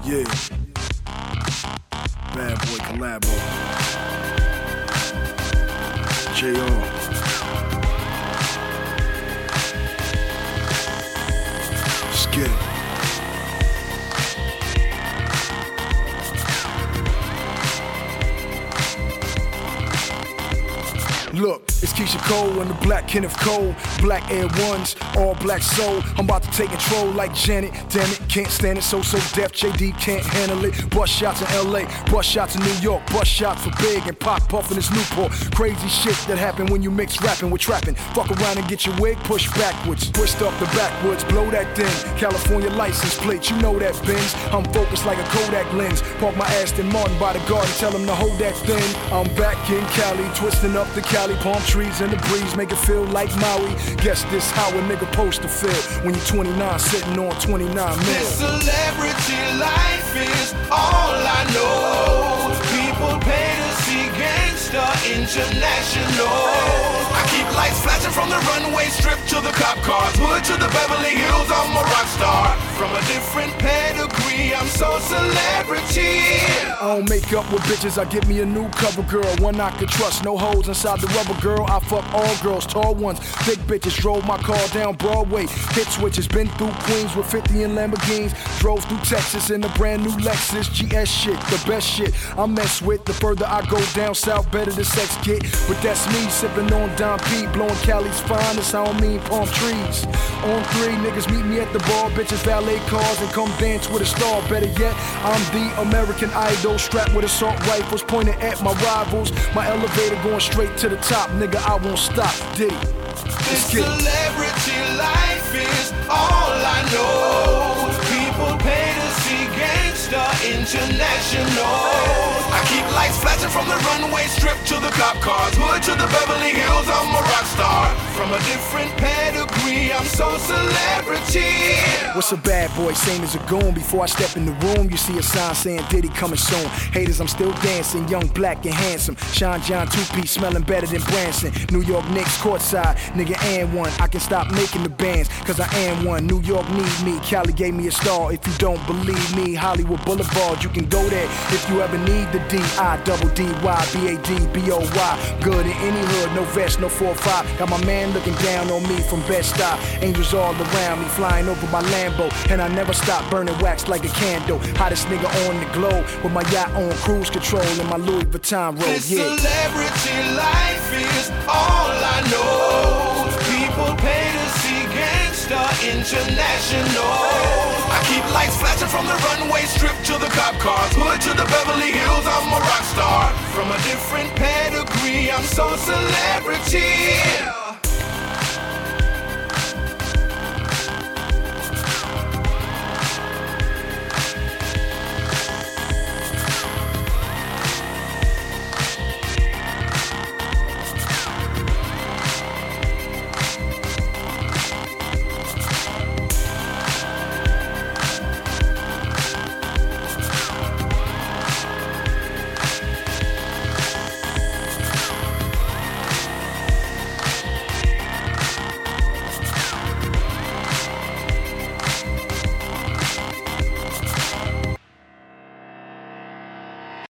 Yeah. Bad Boy Collabo. JR. Let's get it. Look, it's Keisha Cole and the Black Kenneth Cole. Black Air Ones, all black soul. I'm about to take control like Janet. Damn it, can't stand it, so deaf. JD can't handle it. Bust shots in LA, bust shots in New York. Bust shots for Big and Pop Puff in his Newport. Crazy shit that happen when you mix rapping with trapping. Fuck around and get your wig pushed backwards. Twist up the backwoods, blow that thing. California license plate, you know that Benz. I'm focused like a Kodak lens. Park my Aston Martin by the garden, tell him to hold that thing. I'm back in Cali, twisting up the Cali. Palm trees in the breeze make it feel like Maui. Guess this how a nigga supposed to feel when you're 29 sitting on 29 mil. This celebrity life is all I know. People pay to see Gangsta International. I keep lights flashing from the runway strip to the cop cars. Hood to the Beverly Hills, I'm a rock star. From a different pedigree, I'm so celebrity. I don't make up with bitches, I get me a new cover girl. One I could trust, no holes inside the rubber girl. I fuck all girls, tall ones, big bitches. Drove my car down Broadway, hit switches. Been through Queens with 50 in Lamborghinis. Drove through Texas in a brand new Lexus. GS shit, the best shit I mess with. The further I go down south, better the sex get. But that's me sipping on Don P, blowing Cali's finest. I don't mean palm trees. On 3, niggas meet me at the bar, bitches valet cars and come dance with a star. Better yet, I'm the American Idol, strapped with assault rifles pointed at my rivals. My elevator going straight to the top, nigga, I won't stop. Diddy. This celebrity life is all I know. People pay to see Gangsta International. I keep lights flashing from the runway strip to the cop cars. Hood to the Beverly Hills, I'm a rock star. From a different pedigree, I'm so celebrity. What's a bad boy, same as a goon? Before I step in the room, you see a sign saying Diddy coming soon. Haters, I'm still dancing, young, black, and handsome. Sean John 2-piece, smelling better than Branson. New York Knicks, courtside, nigga and one. I can stop making the bands, cause I am one. New York need me, Cali gave me a star. If you don't believe me, Hollywood Boulevard, you can go there. If you ever need the D-I-double-D-Y-B-A-D-B-O-Y. Good in any hood, no vest, no 4-5. Got my man looking down on me from Bed-Stuy. Angels all around me, flying over my Lambo. And I never stop burning wax like a candle. Hottest nigga on the globe, with my yacht on cruise control and my Louis Vuitton robe. This celebrity life is all I know. People pay to see Gangsta International. I keep lights flashing from the runway strip to the cop cars. Hood to the Beverly Hills, I'm a rock star. From a different pedigree, I'm so celebrity.